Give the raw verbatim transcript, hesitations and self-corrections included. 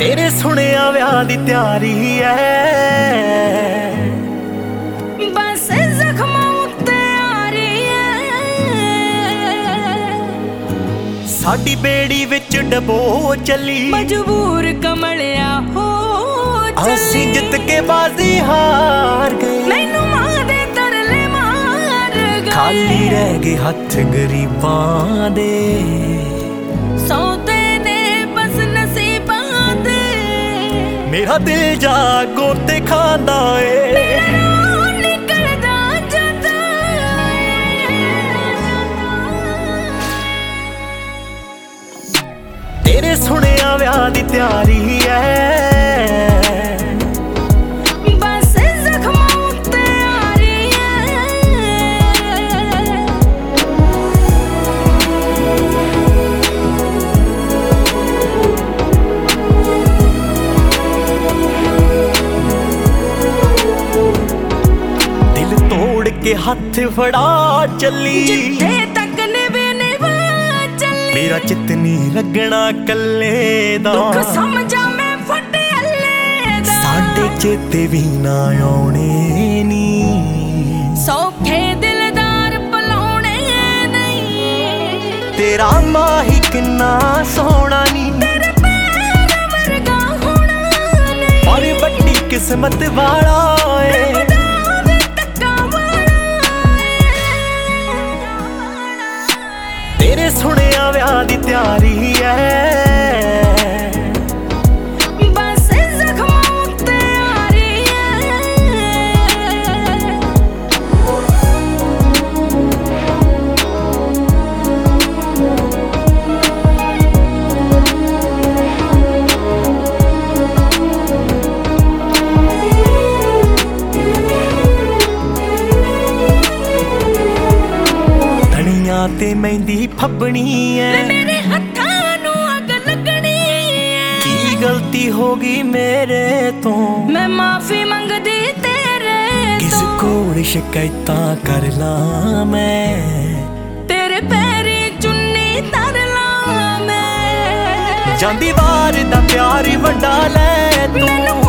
तेरे सुनिया विआह दी त्यारी है, बस जख्मां उत्ते आ रही है। साडी बेड़ी विच डबो चली, मजबूर कमलिया हो असीं जित के बाजी हार गए। मैनू मां दे तरले मार गए, खाली रह गए हथ गरीबां दे। सौदे ने बस नसीबां दे, मेरा दिल जागो ते खांदा ए। निकलदा जाता तेरे सुनिया विआह दी त्यारी है, बस जख्मां उत्ते आ रही है। दिल तोड़ के हथ फड़ा चली, जिथे तक निभे निभा चली। मेरा चित नहीं लगना कल्ले दा, दुख समझा मैं फटे हल्ले दा। साडे चेते भी ना आउणे नी, सौखे दिलदार बुलाउणे नहीं। तेरा माही किन्ना सोहना नी, तेरे पैर वर्गा होना नहीं। पर बड़ी किस्मत वाला है। बतावे धक्का वाला तेरे सुनिया विआह दी त्यारी है, बस जख्मां उत्ते आ रही है। धनिया ते मेहंदी फबनी है, मेरे हत्थां नू अग लगनी है। की गलती होगी मेरे तो, मैं माफी मंगदी तेरे किस तो। कोल शिकायतां कर ला मैं, तेरे पैरी चुन्नी तर ला मैं। जांदी वार दा प्यार वंडा लै तू। मैनू